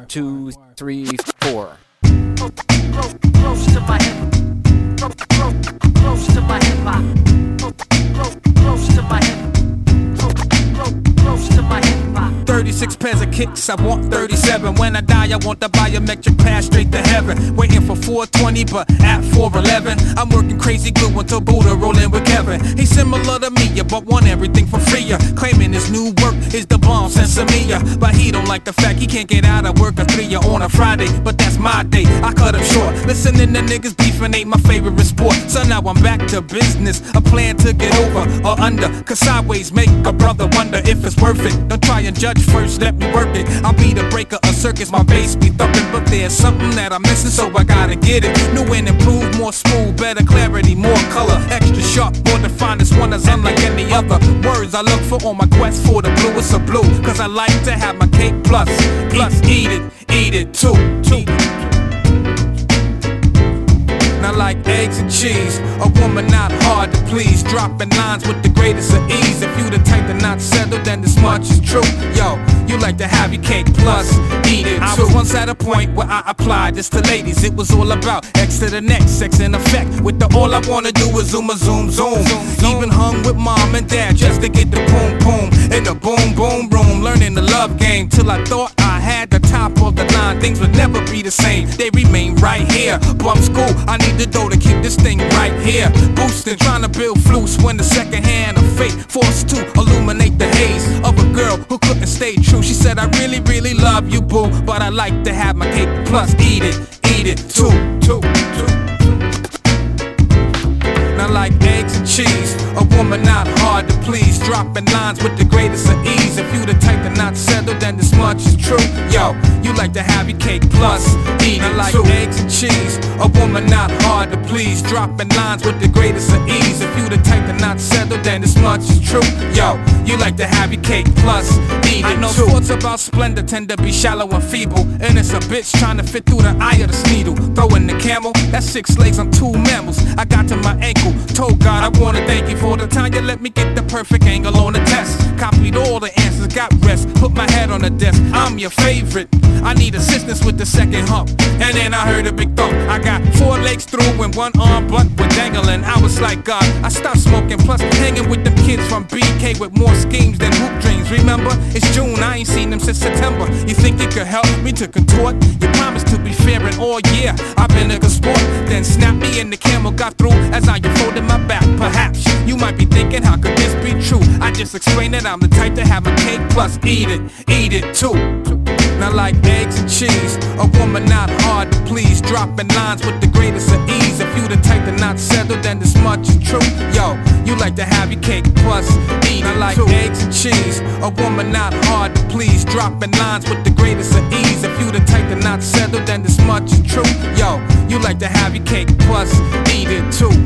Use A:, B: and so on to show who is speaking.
A: 2, 3, 4.
B: Close to my hip. Close to my hip hop. Close to my hip. Close to my hip hop.
C: 36 pairs of kicks, I want 37. When I die, I want the biometric pass straight to heaven. Waiting for 420, but at 411, I'm working crazy glue until Buddha rolling with Kevin. He's similar to me, but want everything for free. Claiming his new work is the bomb Sensomia. But he don't like the fact he can't get out of work at 3 on a Friday. But that's my day, I cut him short. Listening to niggas beefing ain't my favorite sport. So now I'm back to business, a plan to get over or under. Cause sideways make a brother wonder if it's worth it. Don't try and judge first, let me work it. I'll be the breaker of circuits, my bass be thumping. But there's something that I'm missing, so I gotta get it. New and improved, more smooth, better clarity, more color. Extra sharp, more defined, this one is unlike any other. Words I look for on my quest for the bluest of blue. Cause I like to have my cake plus eat it too. Now like eggs and cheese, a woman not hard to please. Dropping lines with the greatest of ease. If you the type to not settle, then this much is true. Yo, you like to have your cake plus eat it too. I was once at a point where I applied this to ladies. It was all about X to the next, sex in effect. With the all I wanna do is zoom. Even hung with mom and dad just to get the boom in the boom room. Learning the love game till I thought I had the top of the line. Things would never be the same, they remain right here. Bum school, I need the dough to keep this thing right here. Boosting, trying to build flutes when the second hand of fate forced to illuminate the haze of a girl who couldn't stay true. She said, I really love you, boo, but I like to have my cake plus eat it too. Now like eggs and cheese, a woman not hard to please. Dropping lines with the greatest of ease. If you the type to not settle, then this much is true. Yo, you like to have your cake plus eat it like too. Eggs and cheese, a woman not hard to please. Dropping lines with the greatest of ease. If you the type to not settle, then this much is true. Yo, you like to have your cake plus eat it I know too. Thoughts about splendor tend to be shallow and feeble, and it's a bitch trying to fit through the eye of this needle. Throwing the camel, that's 6 legs on 2 mammals. I got to my ankle, told God I wanna thank you for the time you let me get the perfect angle on the test. Copied all the answers, got rest, put my head on the desk. I'm your favorite, I need assistance with the second hump. And then I heard a big thump. I got 4 legs through and 1 arm blunt with dangling. I was like God, I stopped smoking, plus hanging with them kids from BK with more schemes than hoop dreams. Remember, it's June, I ain't seen them since September. You think you could help me to contort? You promised to be fair and all year I've been a good sport. Then snap me and the camel got through as I unfolded my back. Perhaps you might be thinking, how could this be true? I just explained that I'm the type to have a cake plus eat it too. Now like eggs and cheese, a woman not hard to please. Dropping lines with the greatest of ease. If you the type to not settle, then this much is true. Yo, you like to have your cake plus eat it. Now like eggs and cheese, a woman not hard to please. Dropping lines with the greatest of ease. If you the type to not settle, then this much is true. Yo, you like to have your cake plus eat it too.